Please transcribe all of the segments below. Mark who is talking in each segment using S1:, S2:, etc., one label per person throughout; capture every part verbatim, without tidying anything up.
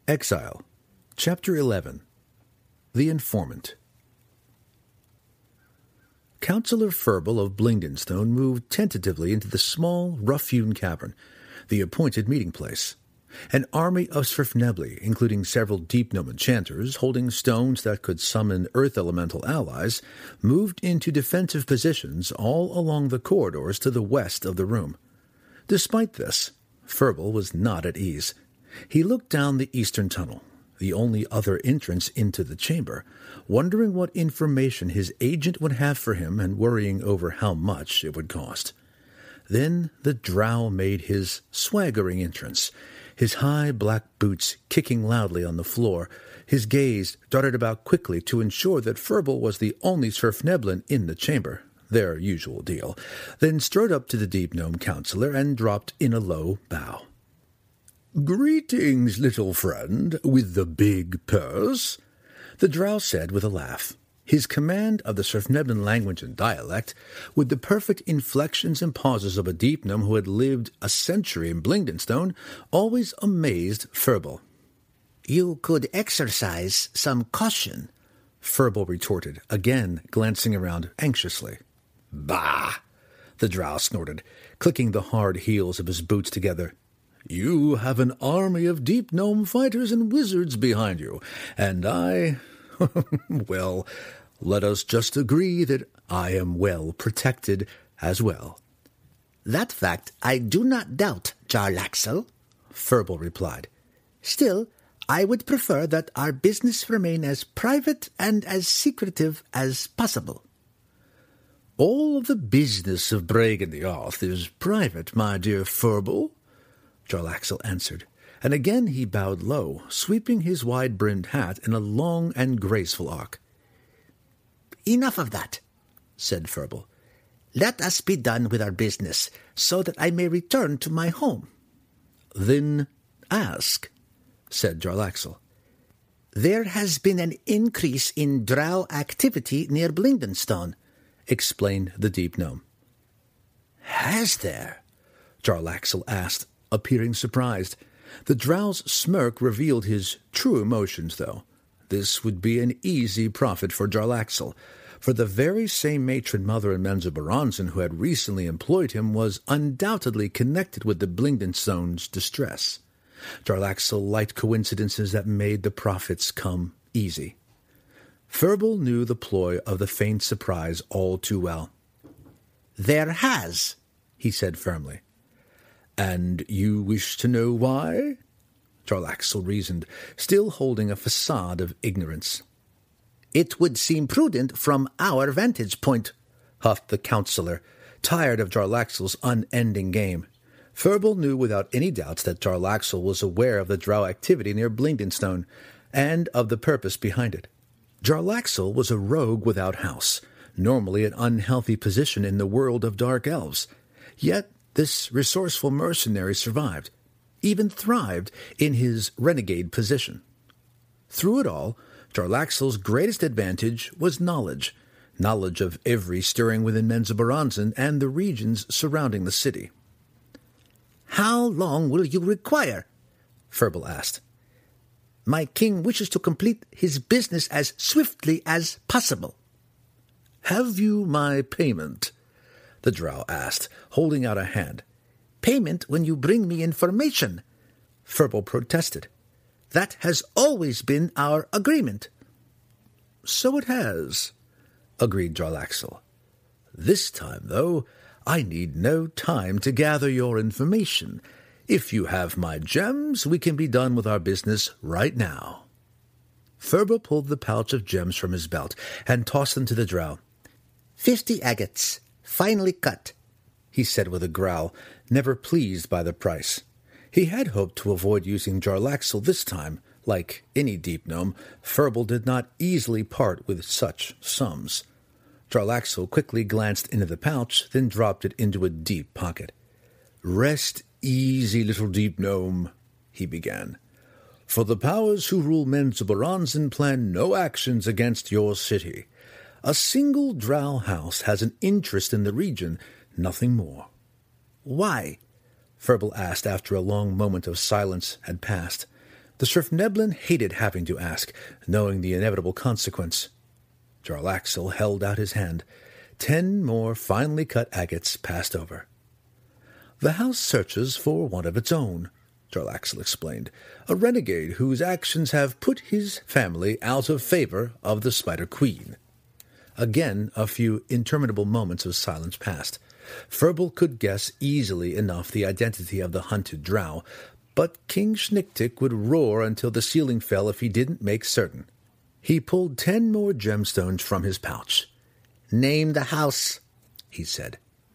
S1: Exile, Chapter eleven. The Informant. Councillor Furble of Blingdenstone moved tentatively into the small, rough-hewn cavern, the appointed meeting place. An army of Svirfnebli, including several Deep Gnome enchanters holding stones that could summon earth elemental allies, moved into defensive positions all along the corridors to the west of the room. Despite this, Furble was not at ease. He looked down the eastern tunnel, the only other entrance into the chamber, wondering what information his agent would have for him and worrying over how much it would cost. Then the drow made his swaggering entrance, his high black boots kicking loudly on the floor. His gaze darted about quickly to ensure that Furble was the only Svirfneblin in the chamber, their usual deal, then strode up to the Deep Gnome Councillor and dropped in a low bow. "Greetings, little friend, with the big purse," the drow said with a laugh. His command of the Svirfneblin language and dialect, with the perfect inflections and pauses of a Deep Gnome who had lived a century in Blingdenstone, always amazed Furble.
S2: "You could exercise some caution,"
S1: Furble retorted, again glancing around anxiously. "Bah!" the drow snorted, clicking the hard heels of his boots together. "You have an army of Deep Gnome fighters and wizards behind you, and I... well, let us just agree that I am well protected as well."
S2: "That fact I do not doubt, Jarlaxle,"
S1: Furble replied.
S2: "Still, I would prefer that our business remain as private and as secretive as possible."
S1: "All of the business of Bragan the Arth is private, my dear Furble," Jarlaxle answered, and again he bowed low, sweeping his wide-brimmed hat in a long and graceful arc.
S2: "Enough of that," said Furble. "Let us be done with our business, so that I may return to my home."
S1: "Then ask," said Jarlaxle.
S2: "There has been an increase in drow activity near Blingdenstone," explained the Deep Gnome.
S1: "Has there?" Jarlaxle asked, appearing surprised. The drow's smirk revealed his true emotions, though. This would be an easy profit for Jarlaxle, for the very same matron mother in Menzoberranzan who had recently employed him was undoubtedly connected with the Blingdenstone's distress. Jarlaxle liked coincidences that made the profits come easy. Furble knew the ploy of the feigned surprise all too well.
S2: "There has,"
S1: he said firmly. "And you wish to know why?" Jarlaxle reasoned, still holding a facade of ignorance.
S2: "It would seem prudent from our vantage point,"
S1: huffed the councillor, tired of Jarlaxle's unending game. Furble knew without any doubts that Jarlaxle was aware of the drow activity near Blingdenstone, and of the purpose behind it. Jarlaxle was a rogue without house, normally an unhealthy position in the world of dark elves. Yet this resourceful mercenary survived, even thrived in his renegade position. Through it all, Jarlaxle's greatest advantage was knowledge, knowledge of every stirring within Menzoberranzan and the regions surrounding the city.
S2: "How long will you require?"
S1: Furble asked.
S2: "My king wishes to complete his business as swiftly as possible."
S1: "Have you my payment?" the drow asked, holding out a hand.
S2: "Payment when you bring me information,"
S1: Furble protested.
S2: "That has always been our agreement."
S1: "So it has," agreed Jarlaxle. "This time, though, I need no time to gather your information. If you have my gems, we can be done with our business right now." Furble pulled the pouch of gems from his belt and tossed them to the drow.
S2: Fifty agates, finely cut,"
S1: he said with a growl, never pleased by the price. He had hoped to avoid using Jarlaxle this time. Like any Deep Gnome, Furble did not easily part with such sums. Jarlaxle quickly glanced into the pouch, then dropped it into a deep pocket. "Rest easy, little Deep Gnome," he began. "For the powers who rule Menzoberranzan plan no actions against your city. A single drow house has an interest in the region, nothing more."
S2: "Why?"
S1: Furble asked after a long moment of silence had passed. The Svirfneblin hated having to ask, knowing the inevitable consequence. Jarlaxle held out his hand. Ten more finely cut agates passed over. "The house searches for one of its own," Jarlaxle explained. "A renegade whose actions have put his family out of favor of the Spider Queen." Again a few interminable moments of silence passed. Furble could guess easily enough the identity of the hunted drow, but King Schnicktick would roar until the ceiling fell if he didn't make certain. He pulled ten more gemstones from his pouch. "Name the house," he said.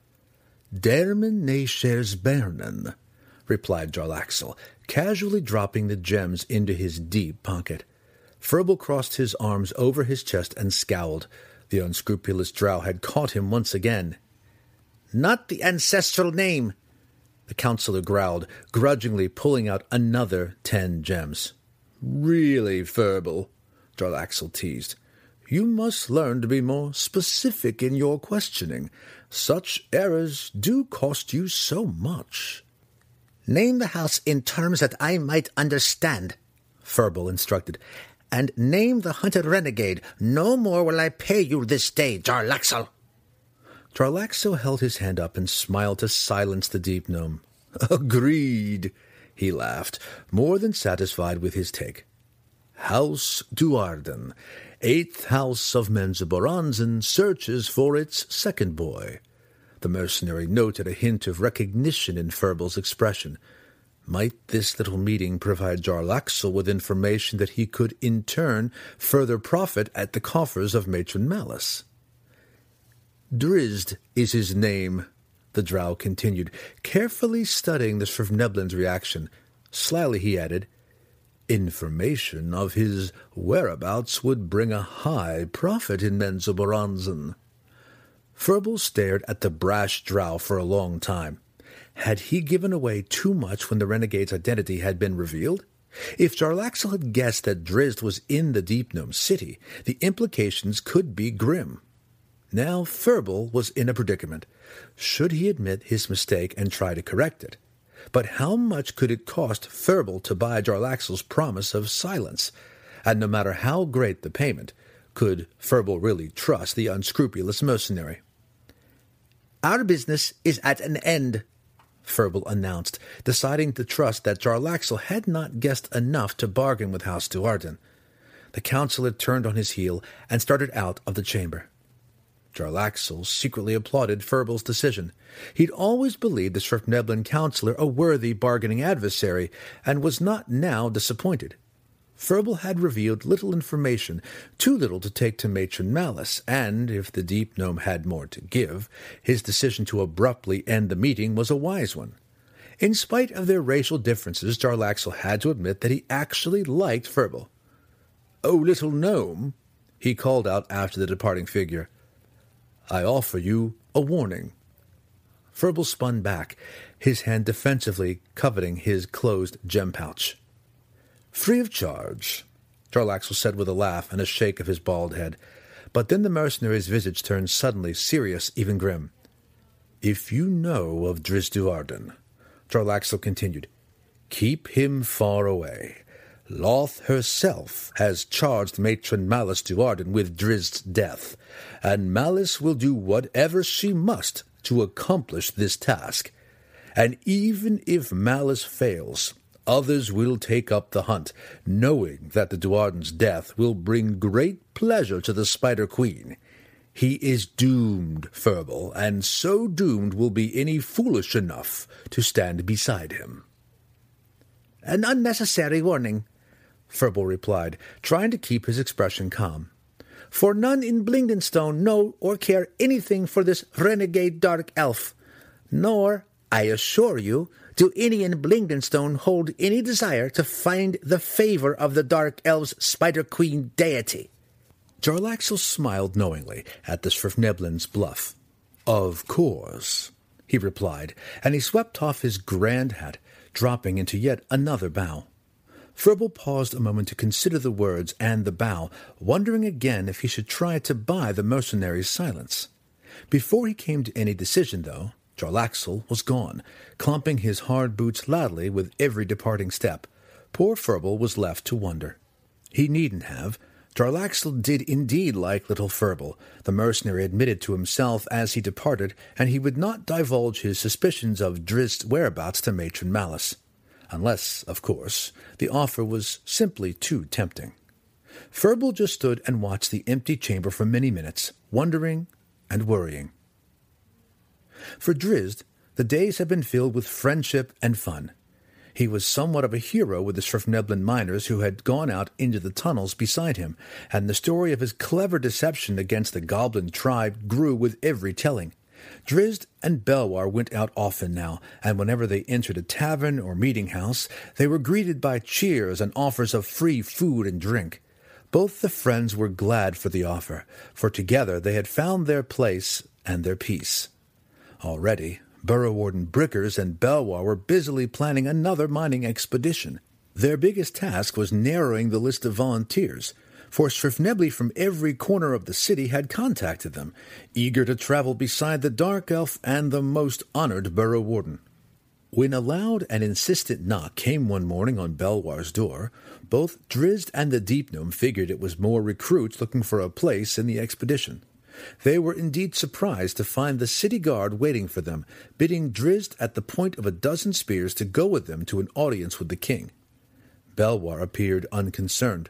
S1: "Dermen Nashers Bernen," replied Jarlaxle, casually dropping the gems into his deep pocket. Furble crossed his arms over his chest and scowled. The unscrupulous drow had caught him once again. "Not the ancestral name," the counselor growled, grudgingly pulling out another ten gems. "Really, Furble," Jarlaxle teased. "You must learn to be more specific in your questioning. Such errors do cost you so much." "Name the house in terms that I might understand," Furble instructed. "And name the hunted renegade. No more will I pay you this day, Jarlaxle." Jarlaxle held his hand up and smiled to silence the deep gnome. "Agreed," he laughed, more than satisfied with his take. "House Duarden, eighth house of Menzoberranzan, searches for its second boy." The mercenary noted a hint of recognition in Furble's expression. Might this little meeting provide Jarlaxle with information that he could in turn further profit at the coffers of Matron Malice? "Drizzt is his name," the drow continued, carefully studying the Svirfneblin's reaction. Slyly he added, "Information of his whereabouts would bring a high profit in Menzoberranzan." Furble stared at the brash drow for a long time. Had he given away too much when the renegade's identity had been revealed? If Jarlaxle had guessed that Drizzt was in the Deep Gnome City, the implications could be grim. Now Furble was in a predicament. Should he admit his mistake and try to correct it? But how much could it cost Furble to buy Jarlaxle's promise of silence? And no matter how great the payment, could Furble really trust the unscrupulous mercenary? "Our business is at an end," Furble announced, deciding to trust that Jarlaxle had not guessed enough to bargain with House Duarden. The counselor turned on his heel and started out of the chamber. Jarlaxle secretly applauded Furble's decision. He'd always believed the Svirfneblin counselor a worthy bargaining adversary, and was not now disappointed. Furble had revealed little information, too little to take to Matron Malice, and, if the Deep Gnome had more to give, his decision to abruptly end the meeting was a wise one. In spite of their racial differences, Jarlaxle had to admit that he actually liked Furble. "Oh, little gnome," he called out after the departing figure, "I offer you a warning." Furble spun back, his hand defensively coveting his closed gem pouch. "Free of charge," Jarlaxle said with a laugh and a shake of his bald head. But then the mercenary's visage turned suddenly serious, even grim. "If you know of Drizzt Duarden," Jarlaxle continued, "keep him far away. Loth herself has charged Matron Malice Duarden with Drizzt's death, and Malice will do whatever she must to accomplish this task. And even if Malice fails, others will take up the hunt, knowing that the Duarden's death will bring great pleasure to the Spider Queen. He is doomed, Furble, and so doomed will be any foolish enough to stand beside him." "An unnecessary warning," Furble replied, trying to keep his expression calm. "For none in Blingdenstone know or care anything for this renegade dark elf. Nor, I assure you, do any in Blingdenstone hold any desire to find the favor of the dark elf's Spider Queen deity." Jarlaxle smiled knowingly at the Svirfneblin's bluff. "Of course," he replied, and he swept off his grand hat, dropping into yet another bow. Furble paused a moment to consider the words and the bow, wondering again if he should try to buy the mercenary's silence. Before he came to any decision, though, Jarlaxle was gone, clumping his hard boots loudly with every departing step. Poor Ferble was left to wonder. He needn't have. Jarlaxle did indeed like little Ferble, the mercenary admitted to himself as he departed, and he would not divulge his suspicions of Drizzt whereabouts to Matron Malice. Unless, of course, the offer was simply too tempting. Ferble just stood and watched the empty chamber for many minutes, wondering and worrying. For Drizzt, the days had been filled with friendship and fun. He was somewhat of a hero with the Svirfneblin miners who had gone out into the tunnels beside him, and the story of his clever deception against the goblin tribe grew with every telling. Drizzt and Belwar went out often now, and whenever they entered a tavern or meeting-house, they were greeted by cheers and offers of free food and drink. Both the friends were glad for the offer, for together they had found their place and their peace. Already, Burrow Warden Brickers and Belwar were busily planning another mining expedition. Their biggest task was narrowing the list of volunteers, for Svirfnebli from every corner of the city had contacted them, eager to travel beside the Dark Elf and the most honored Burrow Warden. When a loud and insistent knock came one morning on Belwar's door, both Drizzt and the Deep Gnome figured it was more recruits looking for a place in the expedition. They were indeed surprised to find the city guard waiting for them, bidding Drizzt at the point of a dozen spears to go with them to an audience with the king. Belwar appeared unconcerned.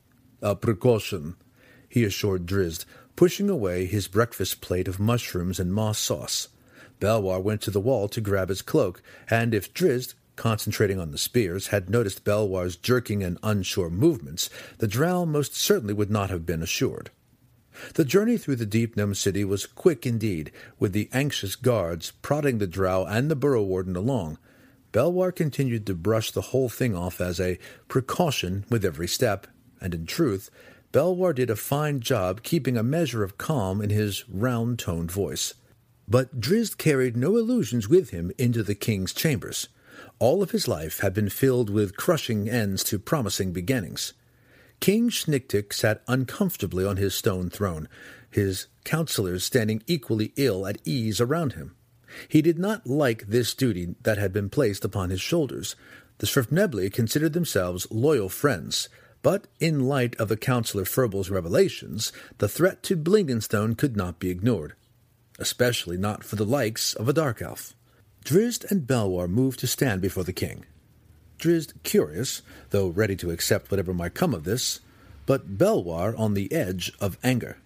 S1: "A precaution," he assured Drizzt, pushing away his breakfast plate of mushrooms and moss sauce. Belwar went to the wall to grab his cloak, and if Drizzt, concentrating on the spears, had noticed Belwar's jerking and unsure movements, the drow most certainly would not have been assured. The journey through the Deep Gnome City was quick indeed, with the anxious guards prodding the drow and the Burrow Warden along. Belwar continued to brush the whole thing off as a precaution with every step, and in truth, Belwar did a fine job keeping a measure of calm in his round-toned voice. But Drizzt carried no illusions with him into the king's chambers. All of his life had been filled with crushing ends to promising beginnings. King Schnicktick sat uncomfortably on his stone throne, his counselors standing equally ill at ease around him. He did not like this duty that had been placed upon his shoulders. The Svirfnebli considered themselves loyal friends, but in light of the Councillor Ferble's revelations, the threat to Blingdenstone could not be ignored, especially not for the likes of a dark elf. Drizzt and Belwar moved to stand before the king. Drizzt curious, though ready to accept whatever might come of this, but Belwar on the edge of anger.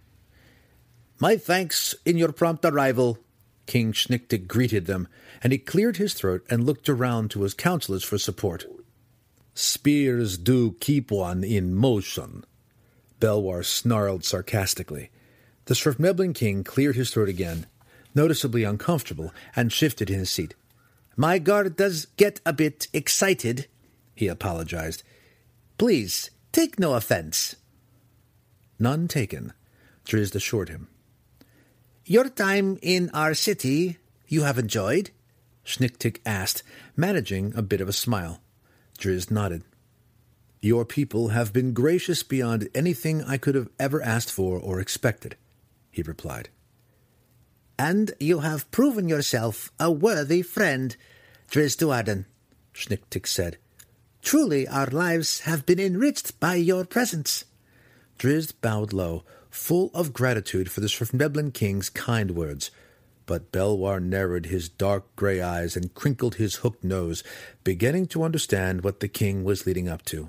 S1: "My thanks in your prompt arrival," King Schnicktick greeted them, and he cleared his throat and looked around to his counselors for support. "Spears do keep one in motion," Belwar snarled sarcastically. The Svirfneblin king cleared his throat again, noticeably uncomfortable, and shifted in his seat. "My guard does get a bit excited," he apologized. "Please, take no offense." "None taken," Drizzt assured him. "Your time in our city you have enjoyed?" Schnicktick asked, managing a bit of a smile. Drizzt nodded. "Your people have been gracious beyond anything I could have ever asked for or expected," he replied. "And you have proven yourself a worthy friend, Drizzt Do'Urden," Schnicktick said. "Truly our lives have been enriched by your presence." Drizzt bowed low, full of gratitude for the Svirfneblin king's kind words, but Belwar narrowed his dark grey eyes and crinkled his hooked nose, beginning to understand what the king was leading up to.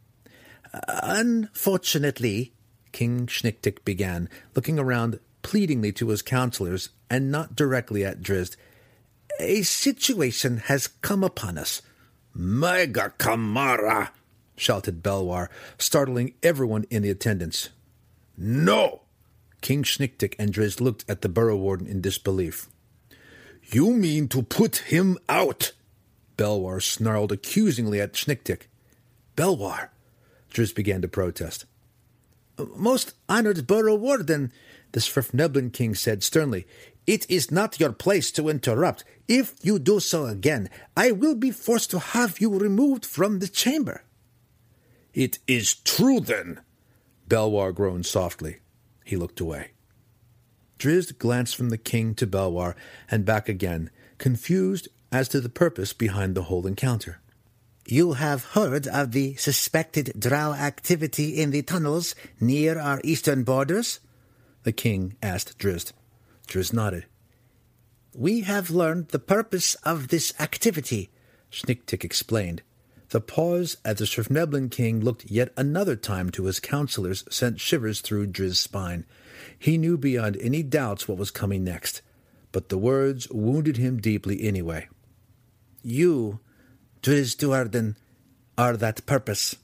S1: "Unfortunately," King Schnicktick began, looking around pleadingly to his counselors and not directly at Drizzt, "a situation has come upon us." "Mega Kamara!" shouted Belwar, startling everyone in the attendance. "No!" King Schnicktick and Drizzt looked at the Burrow Warden in disbelief. "You mean to put him out?" Belwar snarled accusingly at Schnicktick. "Belwar!" Drizzt began to protest. "Most honored Burrow Warden," the Svirfneblin king said sternly, "it is not your place to interrupt. If you do so again, I will be forced to have you removed from the chamber." "It is true, then," Belwar groaned softly. He looked away. Drizzt glanced from the king to Belwar and back again, confused as to the purpose behind the whole encounter.
S2: You have heard of the suspected drow activity in the tunnels near our eastern borders?
S1: The king asked Drizzt. Drizzt nodded.
S2: We have learned the purpose of this activity,
S1: Schnick-Tick explained. The pause as the Svirfneblin king looked yet another time to his counselors sent shivers through Drizzt's spine. He knew beyond any doubts what was coming next, but the words wounded him deeply anyway.
S2: You, Drizzt Do'Urden, are that purpose.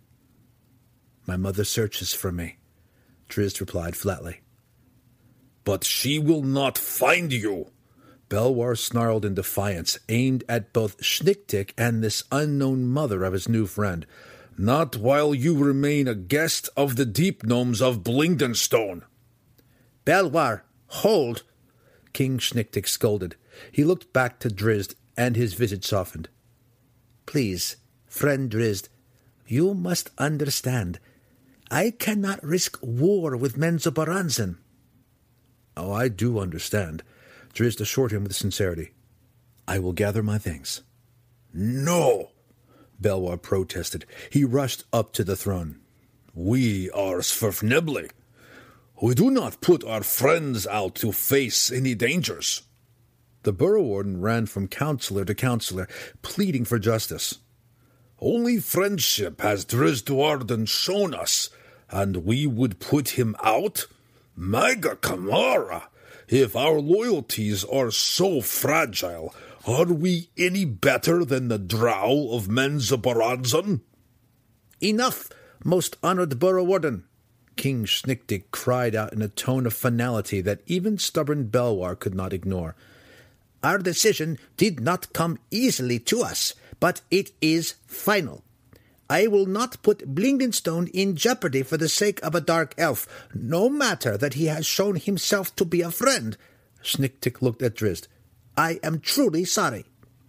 S1: My mother searches for me, Drizzt replied flatly. But she will not find you, Belwar snarled in defiance, aimed at both Schnick-Tick and this unknown mother of his new friend. Not while you remain a guest of the Deep Gnomes of Blingdenstone.
S2: Belwar, hold!
S1: King Schnick-Tick scolded. He looked back to Drizzt, and his visage softened.
S2: Please, friend Drizzt, you must understand. I cannot risk war with Menzoberranzan.
S1: Oh, I do understand, Drizzt assured him with sincerity. I will gather my things. No, Belwar protested. He rushed up to the throne. We are Svirfnebli. We do not put our friends out to face any dangers. The Burrow Warden ran from counselor to counselor, pleading for justice. Only friendship has Drizzt Do'Urden shown us, and we would put him out? Maga Kamara! If our loyalties are so fragile, are we any better than the drow of Menzoberranzan?
S2: Enough, most honored Burrow Warden!
S1: King Schnick-Tick cried out in a tone of finality that even stubborn Belwar could not ignore.
S2: Our decision did not come easily to us, but it is final. I will not put Blingdenstone in jeopardy for the sake of a dark elf, no matter that he has shown himself to be a friend.
S1: Schnick-Tick looked at Drizzt.
S2: I am truly sorry.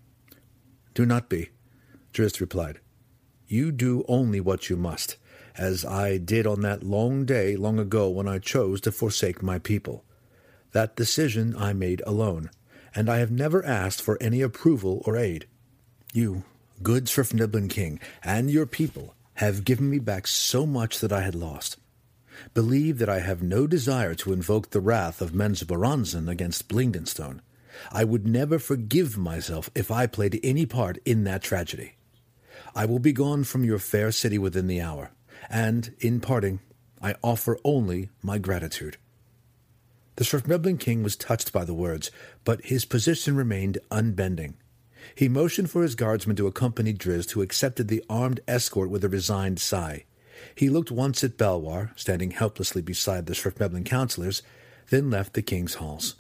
S1: Do not be, Drizzt replied. You do only what you must, as I did on that long day long ago when I chose to forsake my people. That decision I made alone, and I have never asked for any approval or aid. You, good Svirfneblin king, and your people have given me back so much that I had lost. Believe that I have no desire to invoke the wrath of Menzoberranzan against Blingdenstone. I would never forgive myself if I played any part in that tragedy. I will be gone from your fair city within the hour, and, in parting, I offer only my gratitude. The Svirfneblin king was touched by the words, but his position remained unbending. He motioned for his guardsmen to accompany Drizzt, who accepted the armed escort with a resigned sigh. He looked once at Belwar, standing helplessly beside the Svirfneblin counselors, then left the king's halls.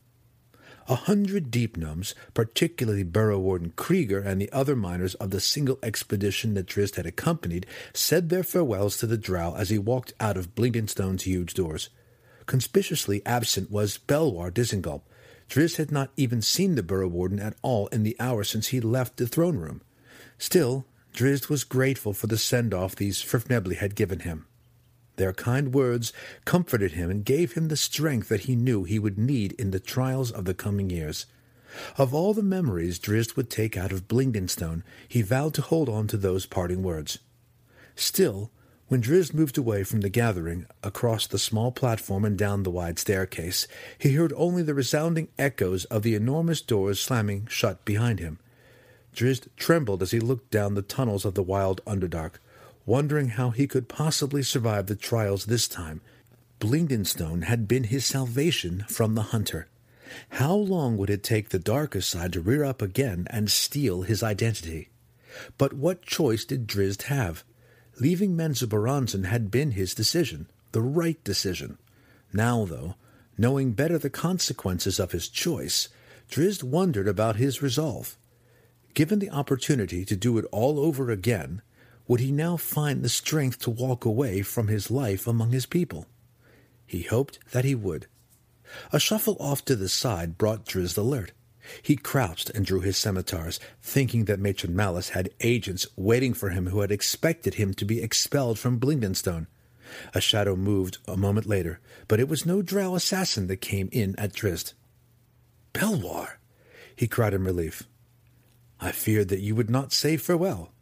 S1: A hundred deep gnomes, particularly Burrow Warden Krieger and the other miners of the single expedition that Drizzt had accompanied, said their farewells to the drow as he walked out of Blingdenstone's huge doors. Conspicuously absent was Belwar Disengulp. Drizzt had not even seen the Burrow Warden at all in the hour since he left the throne room. Still, Drizzt was grateful for the send-off these Svirfnebli had given him. Their kind words comforted him and gave him the strength that he knew he would need in the trials of the coming years. Of all the memories Drizzt would take out of Blingdenstone, he vowed to hold on to those parting words. Still, when Drizzt moved away from the gathering, across the small platform and down the wide staircase, he heard only the resounding echoes of the enormous doors slamming shut behind him. Drizzt trembled as he looked down the tunnels of the wild Underdark, wondering how he could possibly survive the trials this time. Blingdenstone had been his salvation from the Hunter. How long would it take the darker side to rear up again and steal his identity? But what choice did Drizzt have? Leaving Menzoberranzan had been his decision, the right decision. Now, though, knowing better the consequences of his choice, Drizzt wondered about his resolve. Given the opportunity to do it all over again, would he now find the strength to walk away from his life among his people? He hoped that he would. A shuffle off to the side brought Drizzt alert. He crouched and drew his scimitars, thinking that Matron Malice had agents waiting for him who had expected him to be expelled from Blingdenstone. A shadow moved a moment later, but it was no drow assassin that came in at Drizzt. "Belwar!" he cried in relief. "I feared that you would not say farewell,"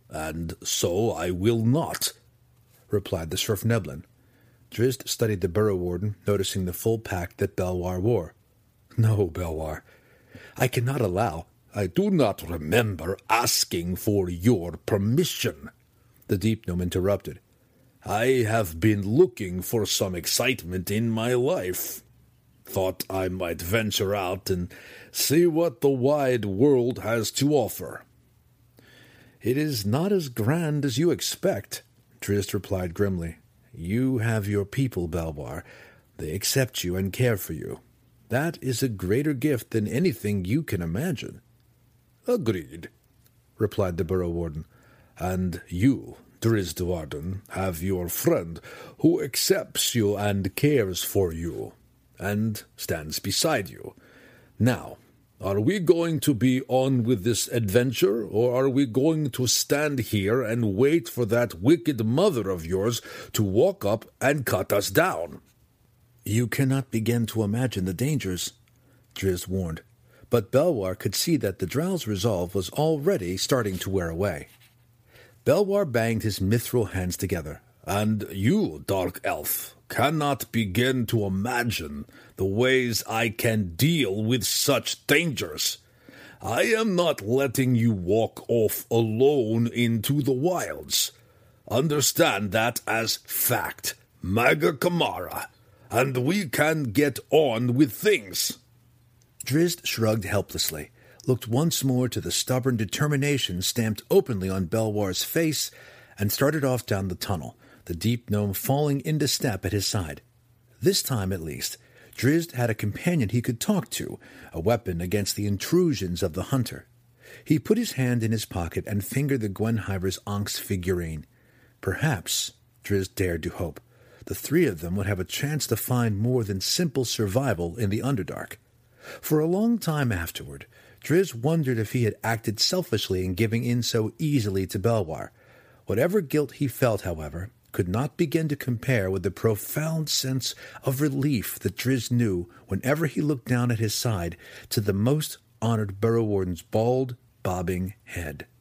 S1: and so I will not, replied the Svirfneblin. Drizzt studied the burrow warden, noticing the full pack that Belwar wore. No, Belwar, I cannot allow.
S3: I do not remember asking for your permission, the Deep Gnome interrupted. I have been looking for some excitement in my life. Thought I might venture out and see what the wide world has to offer.
S1: It is not as grand as you expect, Drizzt replied grimly. You have your people, Belwar. They accept you and care for you. That is a greater gift than anything you can imagine.
S3: Agreed, replied the burrow warden. And you, Drizzt Do'Urden, have your friend who accepts you and cares for you, and stands beside you. Now, are we going to be on with this adventure, or are we going to stand here and wait for that wicked mother of yours to walk up and cut us down?
S1: You cannot begin to imagine the dangers, Drizzt warned, but Belwar could see that the Drow's resolve was already starting to wear away. Belwar banged his mithril hands together.
S3: And you, Dark Elf, cannot begin to imagine the ways I can deal with such dangers. I am not letting you walk off alone into the wilds. Understand that as fact, Maga Kamara, and we can get on with things.
S1: Drizzt shrugged helplessly, looked once more to the stubborn determination stamped openly on Belwar's face, and started off down the tunnel, the Deep Gnome falling into step at his side. This time, at least, Drizzt had a companion he could talk to, a weapon against the intrusions of the hunter. He put his hand in his pocket and fingered the Gwenhyver's Ankh's figurine. Perhaps, Drizzt dared to hope, the three of them would have a chance to find more than simple survival in the Underdark. For a long time afterward, Drizzt wondered if he had acted selfishly in giving in so easily to Belwar. Whatever guilt he felt, however, could not begin to compare with the profound sense of relief that Drizzt knew whenever he looked down at his side to the most honored burrow warden's bald, bobbing head.